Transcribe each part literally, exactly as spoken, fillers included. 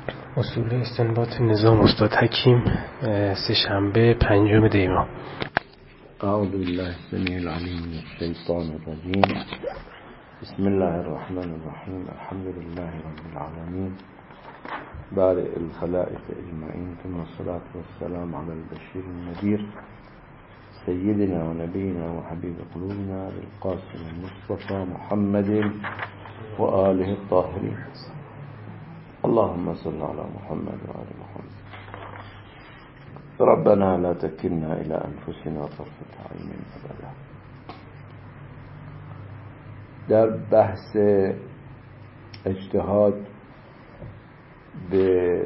اصول استنباط نظام استاد حکیم، سه شنبه پنجم دی ماه. اعوذ بالله السمیع العلیم من الشیطان الرجیم. بسم الله الرحمن الرحیم. الحمد لله رب العالمین، بارئ الخلائق اجمعین، ثم الصلاة والسلام علی البشیر النذیر سیدنا و نبینا و حبیب قلوبنا القاسم المصطفى محمد و آله الطاهرین. اللهم صل على محمد و آل محمد. ربنا لا تكلنا إلى أنفسنا طرفة عين أبدا. در بحث اجتهاد به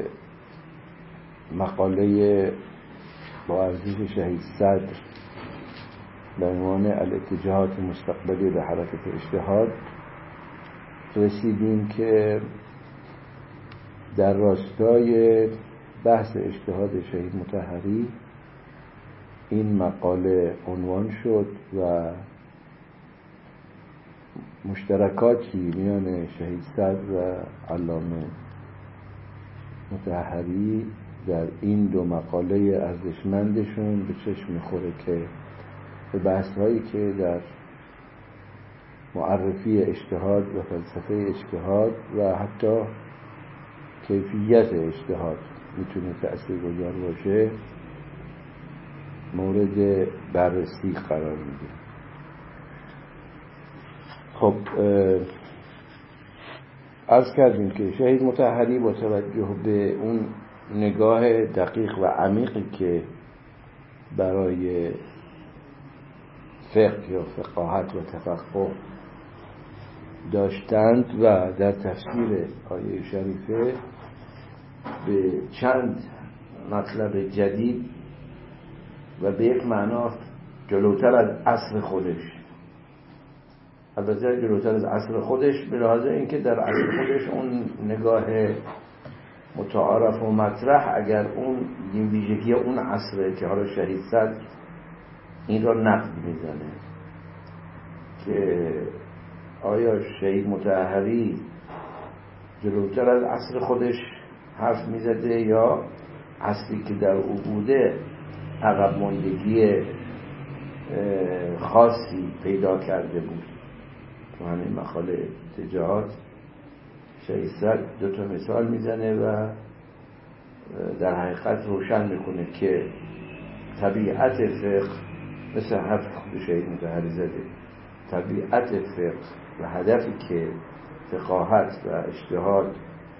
مقاله با ارزش شهید صدر به عنوان الاتجاهات مستقبلی به حرکت اجتهاد رسیدیم که در راستای بحث اجتهاد شهید مطهری این مقاله عنوان شد و مشترکاتی میان شهید صدر و علامه مطهری در این دو مقاله ارزشمندشون به چشم میخوره که به بحث‌هایی که در معرفی اجتهاد و فلسفه اجتهاد و حتی کیفیت اجتهاد میتونه تأثیرگذار باشه مورد بررسی قرار میده. خب عرض کردیم که شهید مطهری با توجه به اون نگاه دقیق و عمیقی که برای فقه یا فقاهت و تفقه داشتند و در تفسیر آیه شریفه به چند مطلب جدید و به یک معنا جلوتر از عصر خودش، البته جلوتر از عصر خودش به لحاظ اینکه در عصر خودش اون نگاه متعارف و مطرح اگر اون این ویژگی اون عصره که حالا شهید صدر این را نقد میزنه که آیا شهید مطهری جلوتر از عصر خودش حرف میزده یا عصری که در او بوده عقب ماندگی خاصی پیدا کرده بود. تو همین مقاله اتجاهات شهید صدر دو تا مثال میزنه و در حقیقت روشن میکنه که طبیعت فقه مثل حرف خود شهید مطهری زده، طبیعت فقه و هدفی که فقاهت و اجتهاد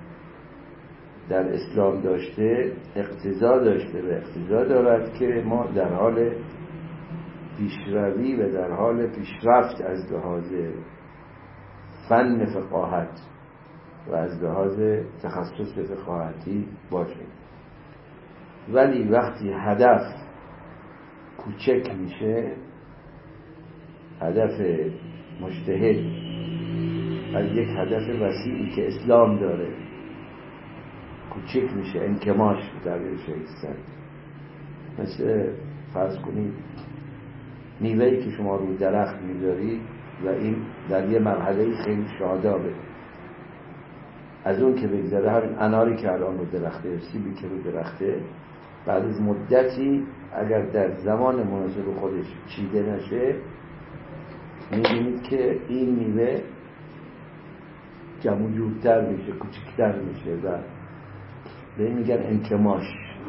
در اسلام داشته اقتضا داشته و اقتضا دارد که ما در حال پیشروی و در حال پیشرفت از لحاظ فن فقاهت و از لحاظ تخصص فقاهتی باشیم. ولی وقتی هدف کوچک میشه، هدف مجتهد از یک هدف وسیعی که اسلام داره کوچک میشه، انکماش در شهید صدر. مثل فرض کنید میوه‌ای که شما روی درخت میذارید و این در یه مرحله خیلی شادابه، از اون که بگذره همین اناری که الان رو درخته، سیبی که رو درخته، بعد از مدتی اگر در زمان مناسب خودش چیده نشه میبینید که این میوه جمع و جورتر میشه، کوچکتر میشه و به این میگن انکماش،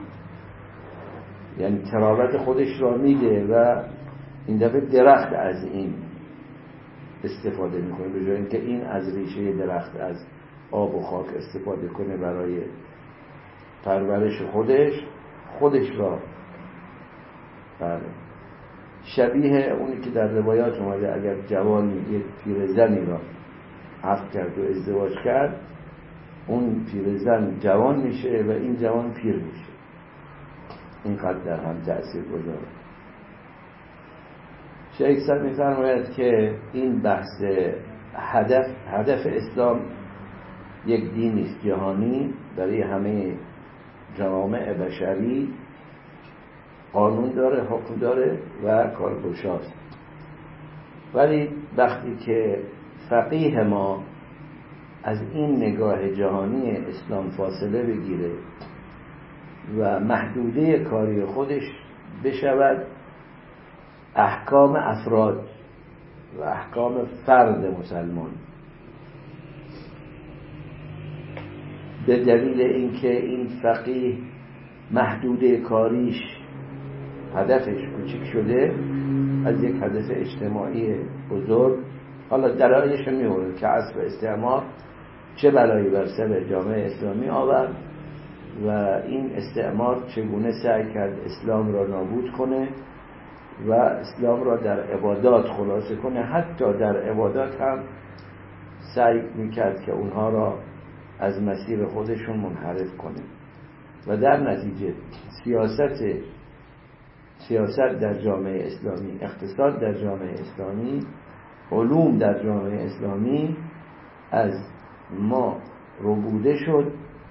یعنی تراوت خودش را میده و این دفعه درخت از این استفاده میکنه به جای اینکه این از ریشه درخت از آب و خاک استفاده کنه برای پرورش خودش خودش را بله. شبیه اونی که در روایات اومده اگر جوانی یک پیرزنی را عقد کرد و ازدواج کرد، اون پیرزن جوان میشه و این جوان پیر میشه. اینقدر در هم تأثیر گذاره. شیخ صدر میفرماید که این بحث هدف هدف اسلام یک دین است جهانی برای همه جوامع بشری، قانون داره، حکم داره و کارگشاست. ولی وقتی که فقیه ما از این نگاه جهانی اسلام فاصله بگیره و محدوده کاری خودش بشود احکام افراد و احکام فرد مسلمان، به دلیل اینکه این فقیه محدوده کاریش هدفش کوچیک شده از یک هدف اجتماعی بزرگ. حالا دلایلش می‌آورد که عصر استعمار چه بلایی بر سر جامعه اسلامی آورد و این استعمار چگونه سعی کرد اسلام را نابود کنه و اسلام را در عبادات خلاصه کنه. حتی در عبادات هم سعی میکرد که اونها را از مسیر خودشون منحرف کنه و در نتیجه سیاست سیاست در جامعه اسلامی، اقتصاد در جامعه اسلامی، علوم در جامعه اسلامی از ما ربوده شد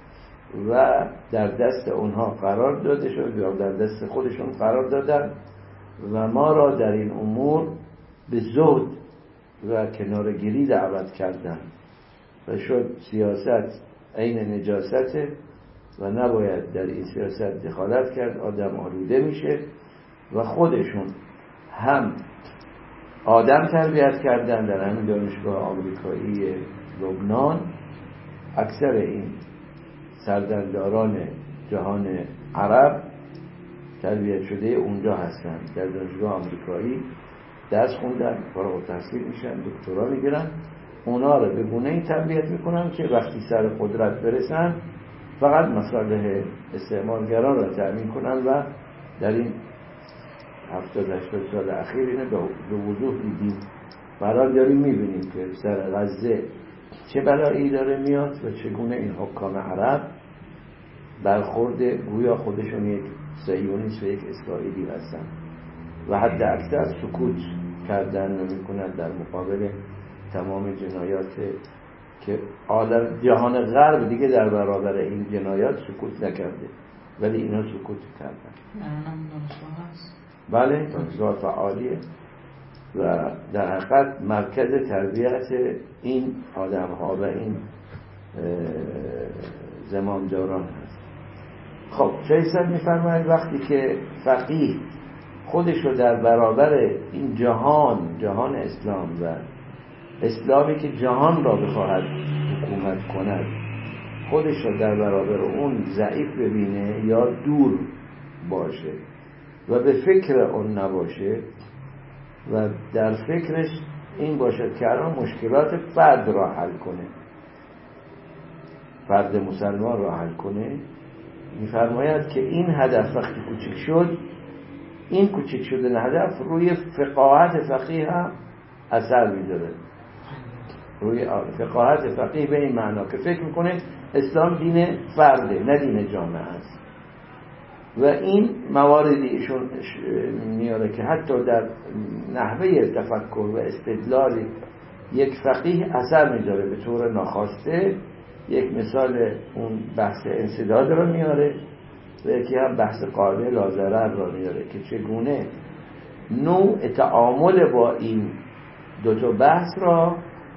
و در دست اونها قرار داده شد یا در دست خودشون قرار دادن و ما را در این امور به زهد و کنارگیری دعوت کردن و شد سیاست عین نجاسته و نباید در این سیاست دخالت کرد، آدم آلوده میشه و خودشون هم آدم تربیت کردن. در همین دانشگاه آمریکایی لبنان اکثر این سردمداران جهان عرب تربیت شده اونجا هستن، در دانشگاه آمریکایی درس خوندن، فارغ التحصیل میشن، دکترا میگیرن. اونا رو به گونه‌ای تربیت میکنن که وقتی سر قدرت برسن فقط مصالح استعمارگران را تأمین کنن و در این هفتاد هشتاد سال اخیر اینه به وضوح دیدیم. برای داریم میبینیم که سر غزه چه بلایی داره میاد و چگونه این حکام عرب برخورد گویا خودشون یک صهیونیست و یک اسرائیلی هستن و حد اکثر سکوت کردن و میکنن در مقابل تمام جنایات که عالم جهان غرب دیگه در برابر این جنایات سکوت نکرده ولی اینا سکوت کردن. بله دانشگاه فعالیه و در حقیقت مرکز تربیت این آدم ها و این زمامداران هست. خب شیخ میفرماید وقتی که فقیه خودش رو در برابر این جهان جهان اسلام و اسلامی که جهان را بخواهد حکومت کند خودش رو در برابر اون ضعیف ببینه یا دور باشه و به فکر اون نباشه و در فکرش این باشد که الان مشکلات فرد را حل کنه، فرد مسلمان را حل کنه، میفرماید که این هدف وقتی کوچک شد، این کوچک شدن هدف روی فقاهت فقیه هم اثر میذاره. روی فقاهت فقیه به این معنا که فکر میکنه اسلام دین فرده نه دین جامعه است و این مواردی ایشون میاره که حتی در نحوه تفکر و استدلال یک فقیه اثر میذاره به طور ناخواسته. یک مثال اون بحث انسداد رو میاره و یکی هم بحث قاعده لاضرر رو میاره که چگونه نوع تعامل با این دو تا بحث را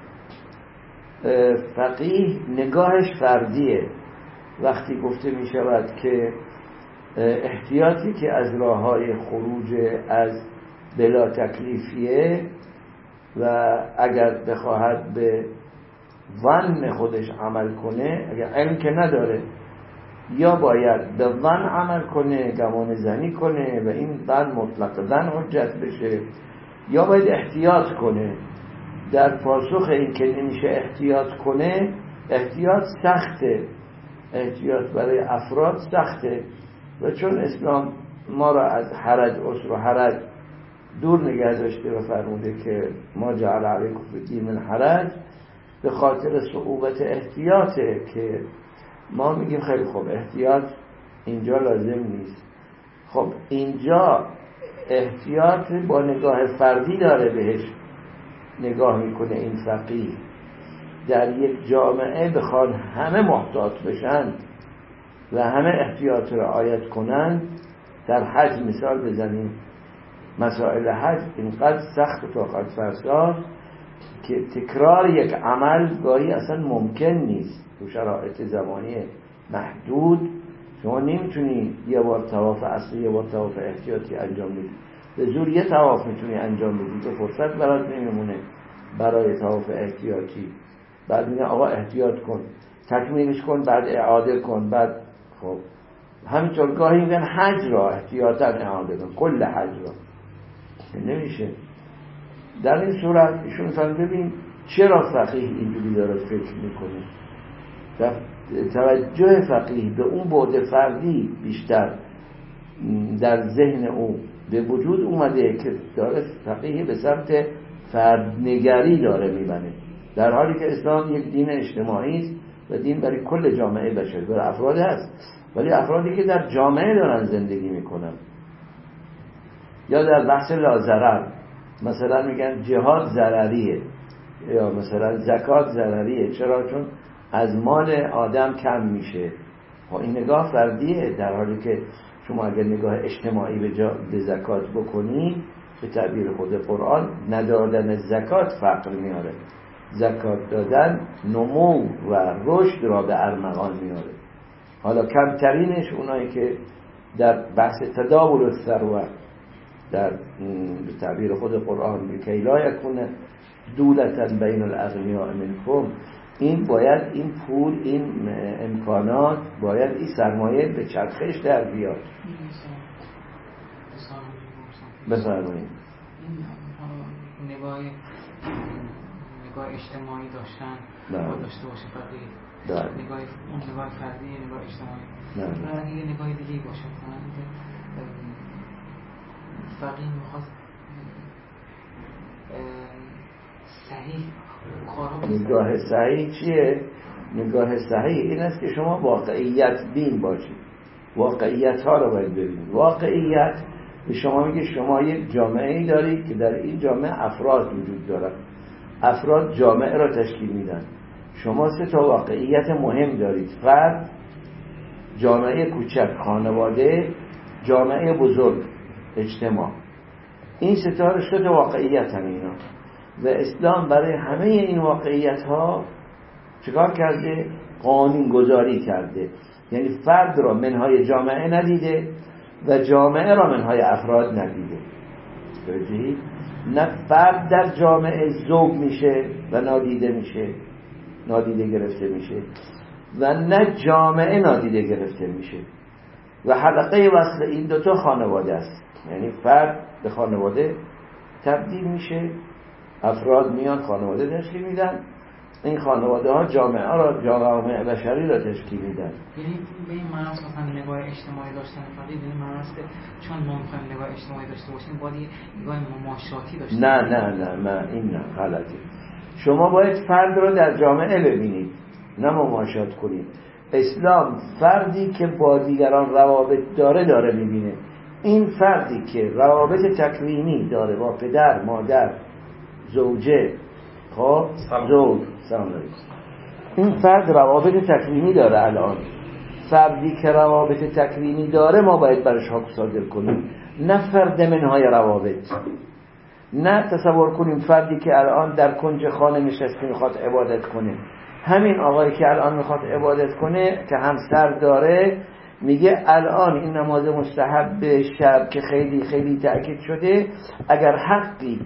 فقیه نگاهش فردیه. وقتی گفته می شود که احتیاطی که از راه‌های خروج از بلا تکلیفیه و اگر بخواهد به ظن خودش عمل کنه، اگر علم که نداره، یا باید به ظن عمل کنه، گمان زنی کنه و این ظن مطلق ظن حجت بشه، یا باید احتیاط کنه. در پاسخ این که نمیشه احتیاط کنه، احتیاط سخته، احتیاط برای افراد سخته و چون اسلام ما را از حرج عسر و حرج دور نگه داشته و فرموده که ما جعل علیکم فی الدین من حرج، به خاطر صعوبت احتیاطه که ما میگیم خیلی خوب احتیاط اینجا لازم نیست. خب اینجا احتیاط با نگاه فردی داره بهش نگاه میکنه این فقیه. در یک جامعه بخوان همه محتاط بشن و همه احتیاط را رعایت کنن، در حج مثال بزنیم، مسائل حج اینقدر سخت و طاقت فرساست که تکرار یک عمل گاهی اصلا ممکن نیست تو شرایط زمانی محدود. شما نمیتونی یه بار طواف اصلی یه بار طواف احتیاطی انجام بدی، به زور یه طواف میتونی انجام بدی که فرصت برات نمیمونه برای طواف احتیاطی. بعد میگن آقا احتیاط کن، تکمیلش کن، بعد اعاده کن. بعد خب همینطور گاهی میگن حج را احتیاطاً اعاده کن، کل حج را. نمیشه. در این صورت ایشون مثلا ببین چرا فقیه اینجوری داره فکر میکنه. توجه فقیه به اون بعد فردی بیشتر در ذهن او به وجود اومده که داره فقیه به سمت فردنگری داره میبنه، در حالی که اسلام یک دین اجتماعی است و دین برای کل جامعه بشر، برای افراد هست، ولی افرادی که در جامعه دارن زندگی میکنن. یا در بحث لازرر مثلا میگن جهاد ضرریه یا مثلا زکات ضرریه. چرا؟ چون از مال آدم کم میشه. این نگاه فردیه، در حالی که شما اگر نگاه اجتماعی به, جا به زکات بکنی، به تعبیر خود قرآن ندادن زکات فقر میاره، زکات دادن نمو و رشد را به ارمغان میاره. حالا کمترینش اونایی که در بحث تداول الثروه در به تعبیر خود قرآن بکی لا یکون دولتا بین الاغنیاء منکم، این باید این پول، این امکانات، باید این سرمایه به چرخش در بیاد. بفرمایید. نگاه نگاه اجتماعی داشتن باید داشته باشه فقیه. نگاه اون نگاه فردی، نگاه اجتماعی. بعد یه نگاه دیگه باشه. فقیه میخواد صحیح کارا. نگاه صحیح چیه؟ نگاه صحیح این است که شما واقعیت بین باشید، واقعیت ها رو باید ببینید. واقعیت به شما میگه شما یک جامعه ای دارید که در این جامعه افراد وجود دارن، افراد جامعه را تشکیل میدن. شما سه تا واقعیت مهم دارید: فرد، جامعه کوچک، خانواده، جامعه بزرگ، اجتماع. این سه تا رشته واقعیت هم اینا. و اسلام برای همه این واقعیت ها چیکار کرده؟ قانون گذاری کرده. یعنی فرد را منهای جامعه ندیده و جامعه را منهای افراد ندیده. ببینید، نه فرد در جامعه ذوب میشه و نادیده میشه، نادیده گرفته میشه، و نه جامعه نادیده گرفته میشه. و حلقه وصل این دوتا خانواده است. یعنی فرد به خانواده تبدیل میشه، افراد میان خانواده تشکیل میدن، این خانواده ها جامعه را، جامعه بشری را تشکیل میدن. یعنی به این معنی است مثلا نگاه اجتماعی داشتن فقیه، به این معنی است که چون ما میخوایم نگاه اجتماعی داشته باشیم باید نگاه مماشاتی داشته نه نه نه نه این نه غلطه. شما باید فرد را در جامعه ببینید، نه مماشات کنید. اسلام فردی که با دیگران روابط داره داره میبینه. این فردی که روابط تکوینی داره با پدر، مادر، زوجه، خب زوج، سلام علیکم، این فرد روابط تکوینی داره. الان فردی که روابط تکوینی داره ما باید برش حکم صادر کنیم، نه فرد منهای روابط. نه تصور کنیم فردی که الان در کنج خانه نشسته میخواد عبادت کنه، همین آقایی که الان میخواد عبادت کنه که همسر داره، میگه الان این نماز مستحب شب که خیلی خیلی تأکید شده، اگر حقی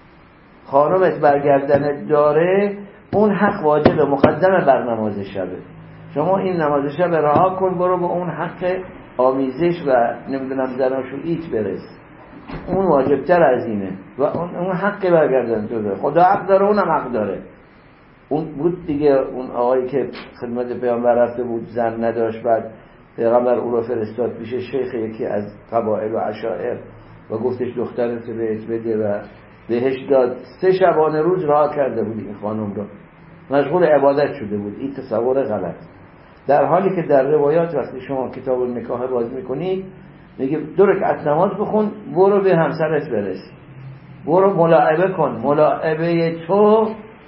خانمت برگردن داره، اون حق واجب مقدمه بر نماز شبه. شما این نماز شب رها کن، برو به اون حق آمیزش و نمیدونم زناشوییت برس، اون واجب تر از اینه و اون, اون حق برگردن داره. خدا حق داره، اونم حق داره. اون بود دیگه، اون آقایی که خدمت پیامبر رفته بود، زن نداشت، بعد پیغمبر او را فرستاد پیش شیخ یکی از قبایل و عشائر و گفتش دخترت بهت بده و بهش داد. سه شبانه روز رها کرده بود این خانم را، مشغول عبادت شده بود. این تصور غلط. در حالی که در روایات وقتی شما کتاب النکاح باز میکنید میگه دو رکعت نماز بخون، برو به همسرت برس، برو ملاعبه کن. ملاعبه تو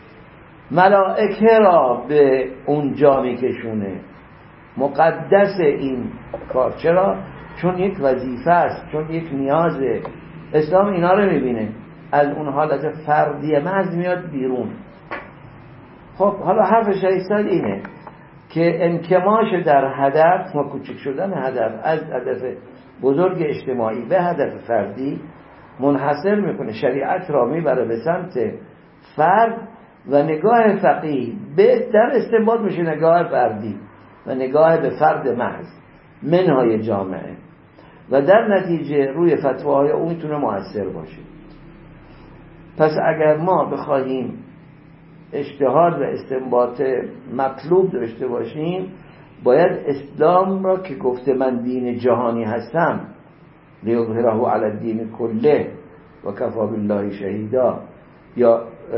ملائکه را به اونجا میکشونه. مقدس این کار. چرا؟ چون یک وظیفه است، چون یک نیازه. اسلام اینا رو میبینه. از اون حالت فردی محض میاد بیرون. خب حالا حرف شایستاد اینه که انکماش در هدف و کوچک شدن هدف از هدف بزرگ اجتماعی به هدف فردی منحصر میکنه، شریعت را میبره به سمت فرد و نگاه فقیه به در استنباط میشه نگاه فردی و نگاه به فرد محض منهای جامعه و در نتیجه روی فتواهای اون میتونه مؤثر باشه. پس اگر ما بخواهیم اجتهاد و استنباط مطلوب داشته باشیم باید اسلام را که گفته من دین جهانی هستم لیظهره علی الدین کله و کفی بالله شهیدا، یا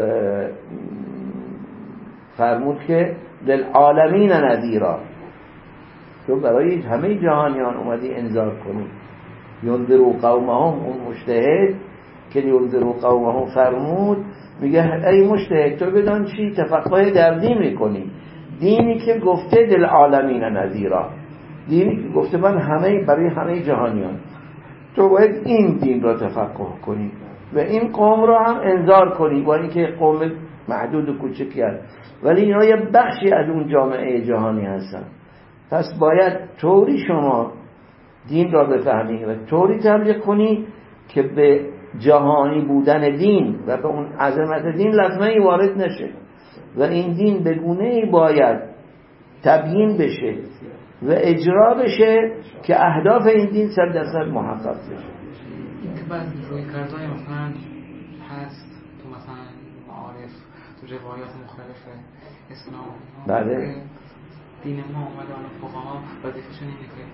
فرمود که للعالمین نذیرا، تو برای همه جهانیان اومدی انذار کنی. ینذروا قومهم، اون مجتهد که ینذروا قومهم فرمود میگه ای مجتهد تو بدان چی تفقه در دین میکنی، دینی که گفته للعالمین نذیرا، دینی که گفته من همه برای همه جهانیان، تو باید این دین را تفقه کنی و این قوم را هم انذار کنی، با اینکه قوم محدود و کوچکی هست ولی اینا یه بخشی از اون جامعه جهانی هستن. پس باید طوری شما دین را بفهمی و طوری تبلیغ کنی که به جهانی بودن دین و به اون عظمت دین لطمه‌ای وارد نشه و این دین به گونه‌ای باید تبیین بشه و اجرا بشه که اهداف این دین صد درصد محقق بشه. بعد روی کردهای مثلا هست تو مثلا معارف تو روایات مختلف اسلام بله دین ما اومده الان فقها وظیفه‌شون اینه که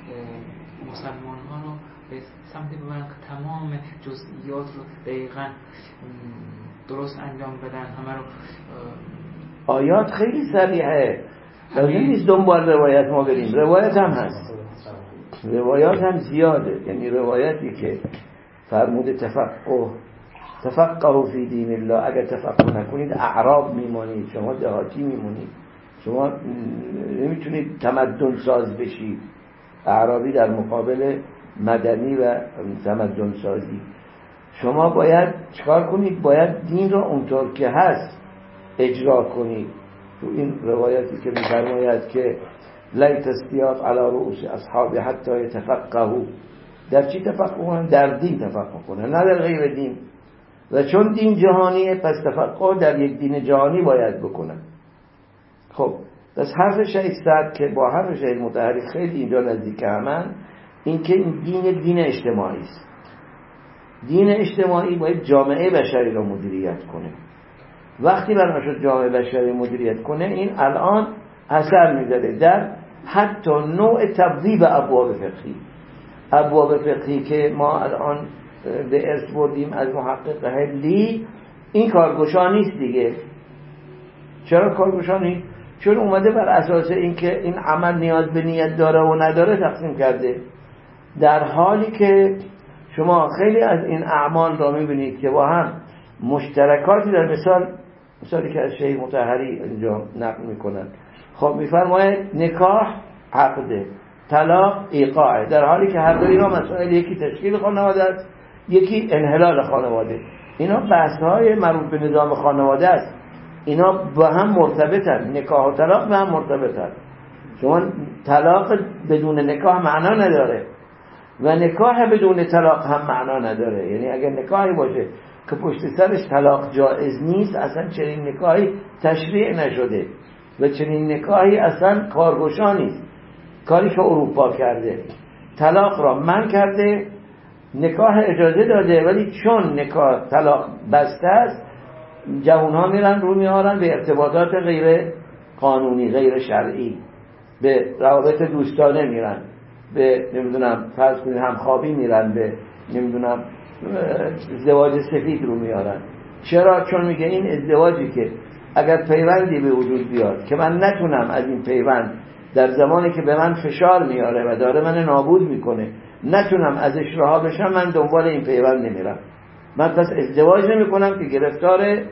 مسلمان ها رو به سمتی ببرن که تمام جزئیات رو دقیقاً درست انجام بدن. همه رو آیات خیلی صریحه، لازم نیست دنبال روایت ما بریم، روایت هم هست، روایات هم زیاده. یعنی روایتی که فرمود تفقه تفقه فی دین الله، اگر تفقه نکنید اعراب میمونید، شما دهاتی میمونید، شما نمیتونید تمدن ساز بشید. اعرابی در مقابل مدنی و تمدن سازی. شما باید چکار کنید؟ باید دین را اونطور که هست اجرا کنید. تو این روایتی که می‌فرماید که لیت السیاط علی رؤوس اصحاب حتی یتفقهوا، در چی تفقه کنن؟ در دین تفقه کنن، نه در غیر دین. و چون دین جهانیه پس تفقه در یک دین جهانی باید بکنن. خب پس حرف شهید سعد که با حرف شهید مطهری خیلی اینجا نزدیک همن، این که این دین دین اجتماعی است. دین اجتماعی باید جامعه بشری را مدیریت کنه. وقتی بنا شد جامعه بشری مدیریت کنه، این الان اثر میذاره در حتی نوع تبویب ابواب فقهی. ابواب فقهی که ما الان به ارث بردیم از محقق هلی، این کارگشا نیست دیگه. چرا کارگشا نیست؟ چون اومده بر اساس اینکه این عمل نیاز به نیت داره و نداره تقسیم کرده، در حالی که شما خیلی از این اعمال را میبینید که با هم مشترکاتی در مثال مثالی که از شیخ مطهری اینجا نقل میکنن. خب میفرماید نکاح عقده، طلاق ایقاعه، در حالی که هر دو اینا مسائل یکی تشکیل خانواده است، یکی انحلال خانواده. اینا بحث‌های مربوط به نظام خانواده است، اینا با هم مرتبطن، نکاح و طلاق با هم مرتبطن. شما طلاق بدون نکاح معنا نداره و نکاح بدون طلاق هم معنا نداره. یعنی اگر نکاحی باشه که پشت سرش طلاق جائز نیست، اصلا چنین نکاحی تشریع نشده و چنین نکاحی اصلا کارگشا نیست. کاری که اروپا کرده طلاق را منع کرده، نکاح اجازه داده، ولی چون نکاح طلاق بسته است جوانها میرن رو میارن به ارتباطات غیر قانونی غیر شرعی، به روابط دوستانه میرن، به نمیدونم فرض کنید همخوابی میرن، به نمیدونم ازدواج سفید رو میارن. چرا؟ چون میگه این ازدواجی که اگر پیوندی به وجود بیاد که من نتونم از این پیوند در زمانی که به من فشار میاره و داره من نابود میکنه نتونم ازش رها بشم، من دنبال این پیوند نمیرم. من پس ازدواج نمی کنم که گرفتاره.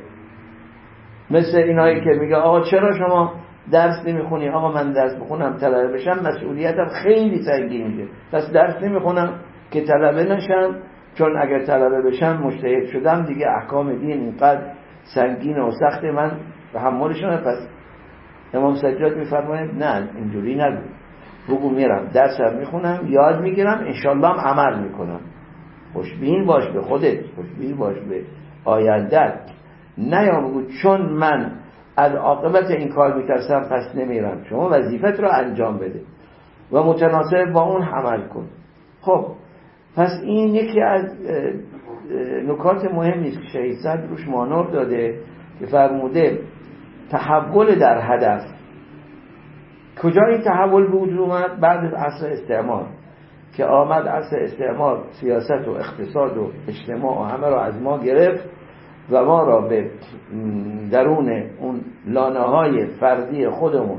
مثل اینایی که میگه آقا چرا شما درس نمیخونی؟ آقا من درس بخونم طلبه بشم مسئولیتم خیلی سنگین میشه، پس درس نمیخونم که طلبه نشم چون اگر طلبه بشم مجتهد شدم دیگه احکام دین اینقدر سنگین و سخت من تحملش نمیکنم. پس امام سجاد میفرماید نه اینجوری نگو، بگو میرم درسم میخونم یاد میگیرم انشالله هم عمل میکنم. خوشبین باش به خودت، خوشبین باش به آیندت. نه یا بگو چون من از عاقبت این کار میترسم پس نمیرم. شما وظیفت رو انجام بده و متناسب با اون عمل کن. خب پس این یکی از نکات مهمی است که شهید صدر روش مانور داده که فرموده تحول در هدف. کجا این تحول به وجود اومد؟ بعد از عصر استعمار که آمد عصر استعمار سیاست و اقتصاد و اجتماع و همه را از ما گرفت و ما را به درون اون لانه‌های فردی خودمون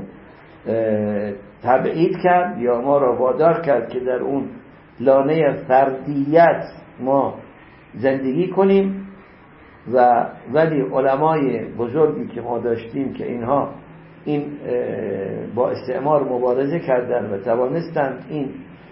تبعید کرد یا ما را وادار کرد که در اون لانه فردیت ما زندگی کنیم. و ولی علمای بزرگی که ما داشتیم که اینها این با استعمار مبارزه کردن و توانستند این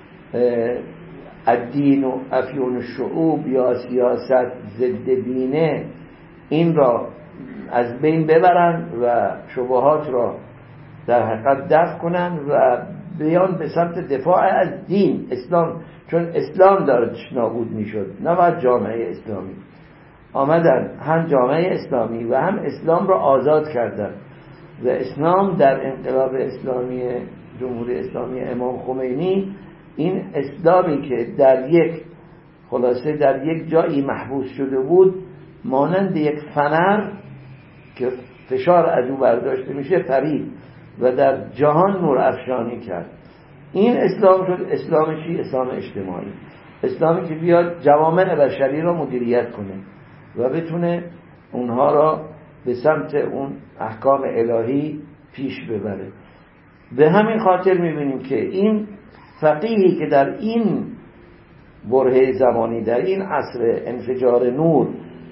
الدین و افیون الشعوب یا سیاست ضد دینه این را از بین ببرن و شبهات را در حقیقت دفع کنن و بیان به سمت دفاع از دین اسلام، چون اسلام داشت نابود میشد نه بعد جامعه اسلامی. آمدن هم جامعه اسلامی و هم اسلام را آزاد کردن و اسلام در انقلاب اسلامی جمهوری اسلامی امام خمینی این اسلامی که در یک خلاصه در یک جایی محبوس شده بود مانند یک فنر که فشار از او برداشته میشه پرید و در جهان نور افشانی کرد. این اسلام شد اسلام چی؟ اسلام اجتماعی، اسلامی که بیاد جوامع بشری را مدیریت کنه و بتونه اونها را به سمت اون احکام الهی پیش ببره. به همین خاطر میبینیم که این فقیهی که در این برهه زمانی در این عصر انفجار نور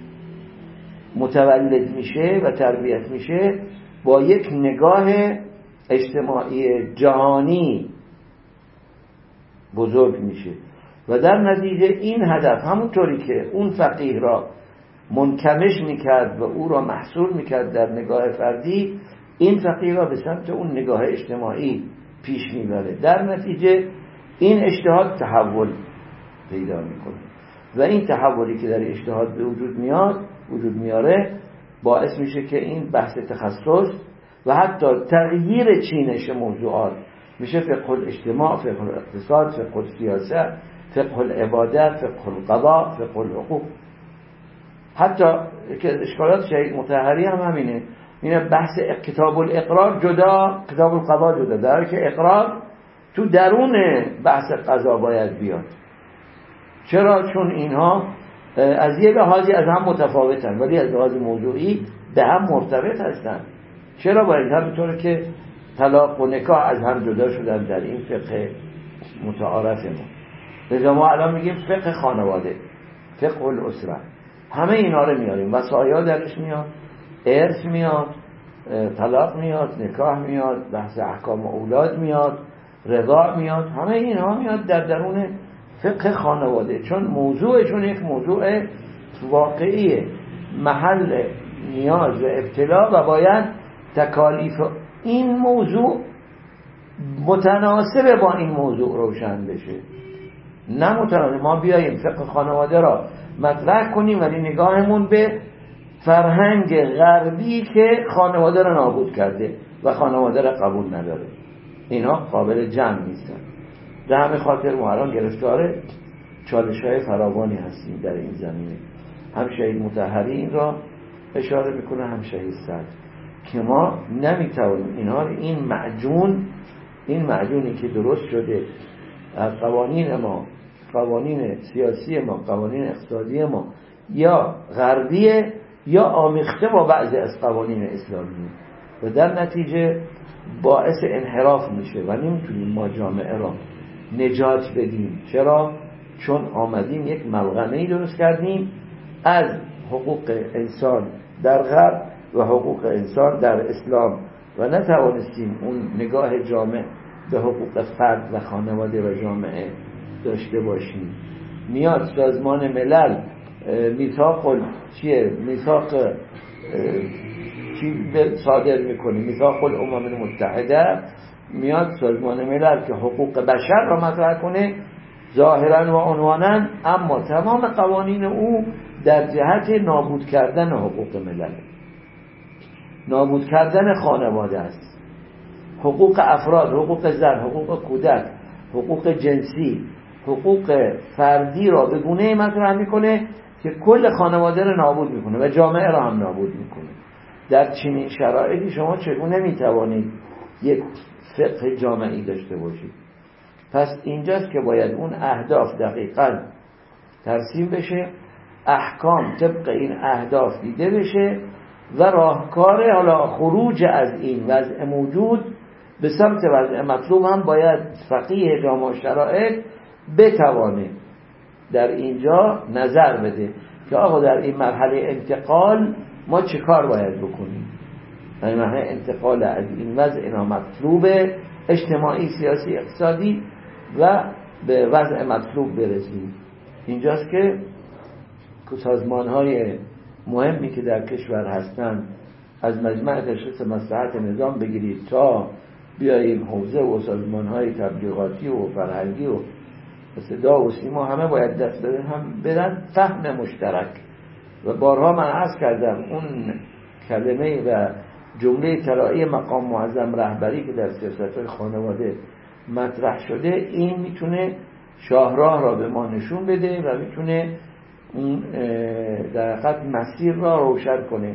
متولد میشه و تربیت میشه با یک نگاه اجتماعی جهانی بزرگ میشه و در نتیجه این هدف همونطوری که اون فقیه را منکمش میکرد و او را محصور میکرد در نگاه فردی، این فقیه را به سمت اون نگاه اجتماعی پیش میبره. در نتیجه این اجتهاد تحول پیدا میکنه و این تحولی که در اجتهاد به وجود میاد وجود میاره باعث میشه که این بحث تخصص و حتی تغییر چینش موضوعات میشه فقه الاجتماع، فقه الاقتصاد، فقه السیاست، فقه العبادت، فقه القضاء، فقه الحقوق. حتی که اشکالات شهید مطهری هم همینه، اینه بحث کتاب الاقرار جدا، کتاب القضاء جدا، در حالی که اقرار تو درون بحث قضا باید بیاد. چرا؟ چون اینها از یه لحاظی از هم متفاوتن ولی از لحاظ موضوعی به هم مرتبط هستن. چرا باید همینطور که طلاق و نکاح از هم جدا شدن در این فقه متعارف ما؟ لذا ما الان میگیم فقه خانواده، فقه الاسره، همه اینا رو میاریم، وصایا درش میاد، ارث میاد، طلاق میاد، نکاح میاد، بحث احکام اولاد میاد، رضاع میاد، همه اینها میاد در درون فقه خانواده، چون موضوعشون یک موضوع واقعیه، محل نیاز و ابتلا و باید تکالیف این موضوع متناسب با این موضوع روشن بشه. نه متناسب ما بیاییم فقه خانواده را مطرح کنیم ولی نگاهمون به فرهنگ غربی که خانواده را نابود کرده و خانواده را قبول نداره، اینا قابل جمع نیستن. به همین خاطر ما الان گرفتار چالش‌های فراوانی هستیم در این زمینه. هم شهید مطهری این را اشاره میکنه، هم شهید صدر، که ما نمیتوانیم اینها این معجون این معجونی که درست شده از قوانین ما، قوانین سیاسی ما، قوانین اقتصادی ما یا غربیه یا آمیخته با بعضی از قوانین اسلامی و در نتیجه باعث انحراف میشه و نمیتونیم ما جامعه را نجات بدیم. چرا؟ چون آمدیم یک ملغمه‌ای درست کردیم از حقوق انسان در غرب و حقوق انسان در اسلام و نتوانستیم اون نگاه جامع به حقوق فرد و خانواده و جامعه داشته باشیم میاد سازمان ملل میثاق چیه میثاق چی صادر میکنه، میثاق الامم المتحده، میاد سازمان ملل که حقوق بشر را مطرح کنه ظاهرا و عنوانا، اما تمام قوانین او در جهت نابود کردن حقوق ملل، نابود کردن خانواده است، حقوق افراد، حقوق زن، حقوق کودک، حقوق جنسی، حقوق فردی را به گونه‌ای مطرح میکنه که کل خانواده را نابود میکنه و جامعه را هم نابود میکنه. در چنین شرایطی شما چگونه میتوانید یک فقه جامعی داشته باشید؟ پس اینجاست که باید اون اهداف دقیقاً ترسیم بشه، احکام طبق این اهداف دیده بشه و راهکار حالا خروج از این وضع موجود به سمت وضع مطلوب هم باید فقیه جامعه شرایط بتوانه در اینجا نظر بده که آقا در این مرحله انتقال ما چه کار باید بکنیم، در این مرحله انتقال از این وضع نامطلوب اجتماعی، سیاسی، اقتصادی و به وضع مطلوب برسیم. اینجاست که سازمان‌های مهمی که در کشور هستند از مجمع تشخیص مصلحت نظام بگیرید تا بیاییم حوزه و سازمان‌های تبلیغاتی و فرهنگی و صدا و سیما، همه باید دست بده هم بدن فهم مشترک. و بارها من عرض کردم اون کلمه و جمله طلایی مقام معظم رهبری که در سیاست‌های خانواده مطرح شده، این میتونه شاهراه را به ما نشون بده و میتونه اون در حقیقت مسیر را روشن کنه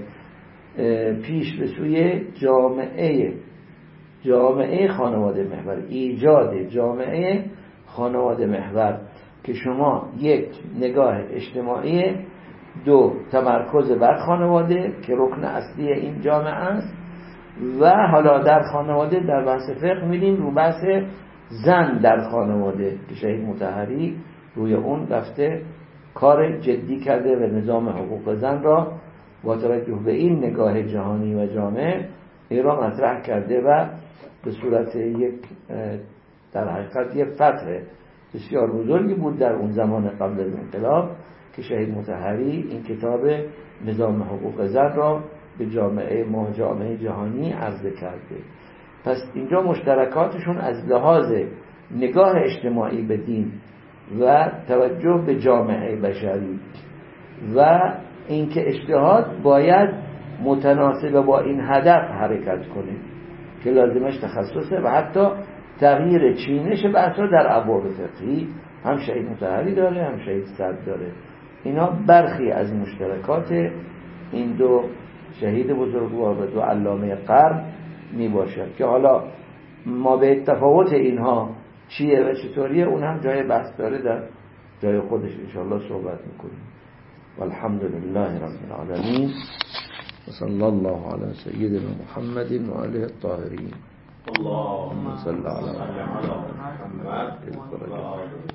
پیش به سوی جامعه جامعه خانواده محور، ایجاد جامعه خانواده محور که شما یک نگاه اجتماعی، دو تمرکز بر خانواده که رکن اصلی این جامعه است، و حالا در خانواده در بحث فقه می‌ریم رو بحث زن در خانواده که شهید مطهری روی اون رفته کار جدی کرده و نظام حقوق زن را با توجه به این نگاه جهانی و جامع ایران مطرح کرده و به صورت یک در حقیقت یک فتح بسیار بزرگی بود در اون زمان قبل از انقلاب که شهید مطهری این کتاب نظام حقوق زن را به جامعه ما جامعه جهانی عرضه کرده. پس اینجا مشترکاتشون از لحاظ نگاه اجتماعی به دین و توجه به جامعه بشری و اینکه اجتهاد باید متناسب با این هدف حرکت کنه که لازمش تخصصه و حتی تغییر چینش بحثا در ابواب فقهی هم شهید مطهری داره هم شهید صدر داره. اینا برخی از مشترکات این دو شهید بزرگوار و دو علامه قرن می باشد که حالا ما به تفاوت اینها چیه و چطوریه اون هم جای بحث داره، در جای خودش انشاءالله صحبت میکنیم. والحمدلله رب العالمین و صلی الله علی سیدنا محمد و آله الطاهرین. اللهم صل علی محمد.